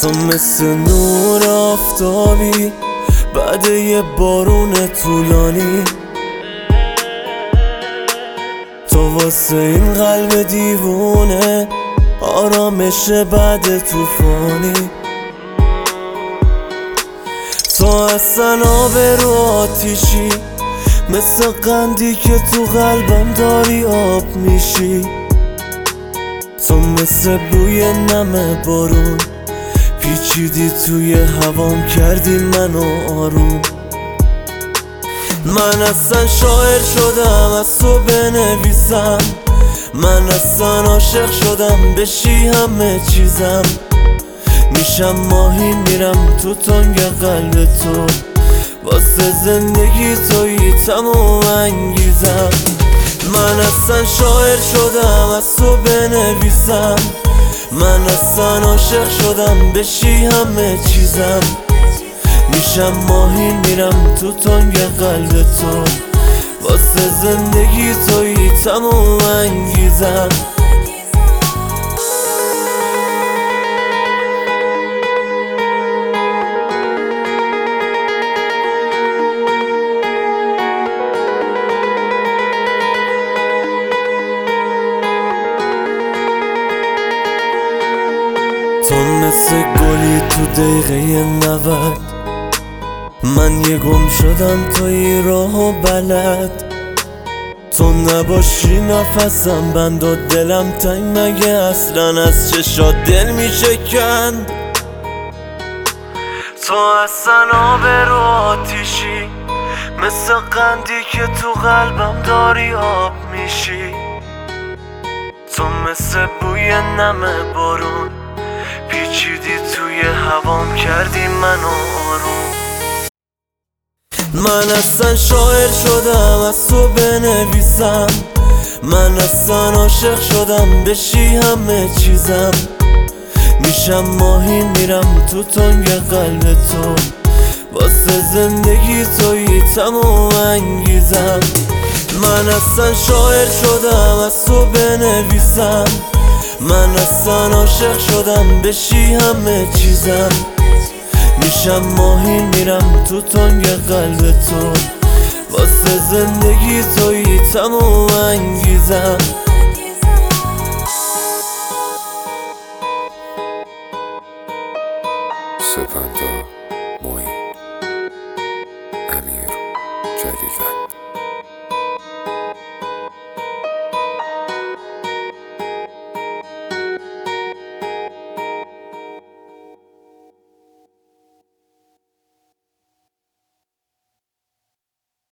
تو مثل نور آفتابی بعد یه بارون طولانی، تو واسه این قلب دیوونه آرامش بعد طوفانی. تو اصلا آب رو آتیشی، مثل قندی که تو قلبم داری آب میشی. تو مثل بوی نم بارون پیچیدی توی هوام، کردی منو آروم. من اصلا شاعر شدم از تو بنویسم، من اصلا عاشق شدم بشی همه چیزم. میشم ماهی میرم تو تنگ قلب تو، واسه زندگی توی تموم انگیزم. من اصلا شاعر شدم از تو بنویسم، من اصلا عاشق شدم بشی همه چیزم. میشم ماهی میرم تو تنگ قلب تو، واسه زندگی توی تموم انگیزم. تو مثل گلی تو دقیقه 90، من یه گم شدم توی راه و بلد. تو نباشی نفسم بند و دلم تنگ، مگه اصلا از چشات دل میشه کند؟ تو اصلا آب رو آتیشی، مثل قندی که تو قلبم داری آب میشی. تو مثل بوی نم بارون پیچیدی توی هوام، کردی منو آروم. من اصلا شاعر شدم از تو بنویسم، من اصلا عاشق شدم بشی همه چیزم. میشم ماهی میرم تو تنگ قلب تو، واسه زندگی توی تموم انگیزم. من اصلا شاعر شدم از تو بنویسم، من اصلا عاشق شدم بشی همه چیزم. میشم ماهی میرم تو تنگ قلب تو، واسه زندگی توی تموم انگیزم. سپنتا